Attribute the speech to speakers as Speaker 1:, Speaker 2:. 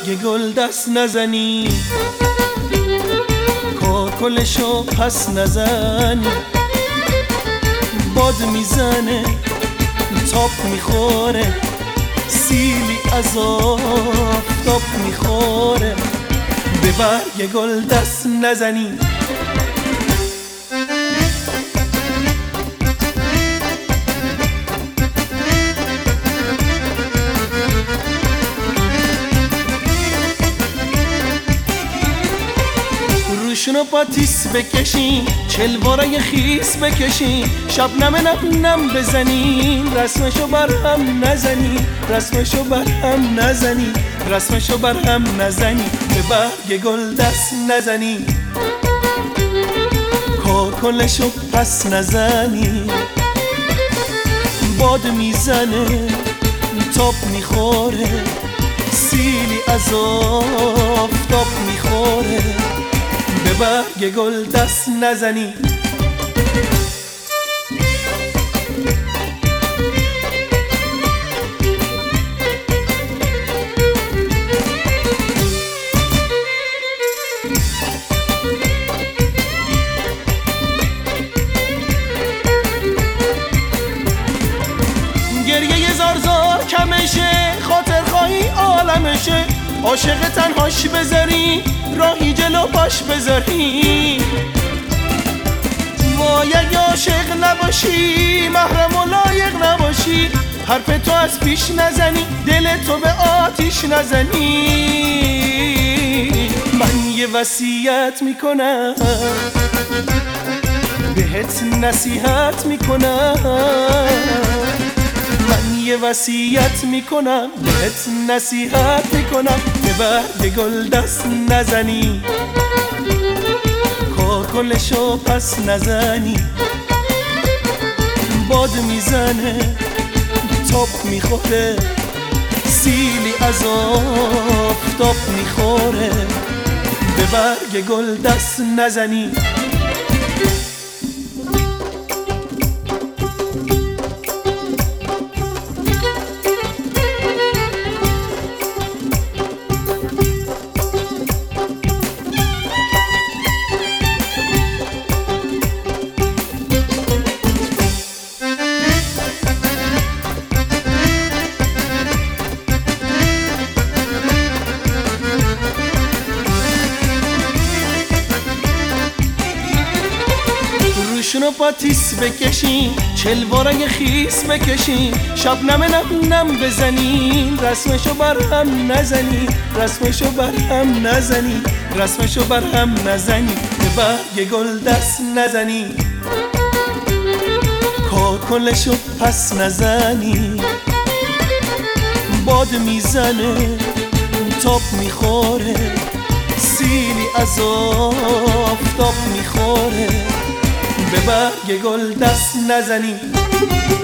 Speaker 1: برگ گل دست نزنی، کاکلشو پس نزنی. باد میزنه تاب میخوره، سیلی از آفتاب میخوره. به برگ گل دست نزنی. روشونو پاتیس بکشین، چلوارای خیس بکشین، شبنم نم نم بزنین، رسمشو بر هم نزنین، رسمشو بر هم نزنین، رسمشو بر هم نزنین. به برگ گل دست نزنین، کاکلشو پس نزنین. باد میزنه تاب میخوره، سیلی از آفتاب میخوره. به برگ گل دست نزنی. گریه زار کمشه، خاطر خواهی عالمشه. عاشق تنهاش بذاری، راهی جلو باش بذاری. وای اگه عاشق نباشی، محرم و لایق نباشی، حرف تو از پیش نزنی، دل تو به آتیش نزنی. من یه وصیت میکنم، بهت نصیحت میکنم. من یه وصیت میکنم، بهت نصیحت میکنم. به برگ گل دست نزنی، کاکلشو پس نزنی. باد میزنه تاب میخوره، سیلی از آفتاب میخوره. به برگ گل دست نزنی. روشونو پاتیس بکشین، چلوارای خیس بکشین، شبنم نم نم بزنین، رسمشو بر هم نزنین، رسمشو بر هم نزنین، رسمشو بر هم نزنین. به برگ گل دست نزنین، کاکلشو پس نزنین. باد میزنه تاب میخوره، سیلی از آفتاب میخوره. به برگ گل دست نزنی.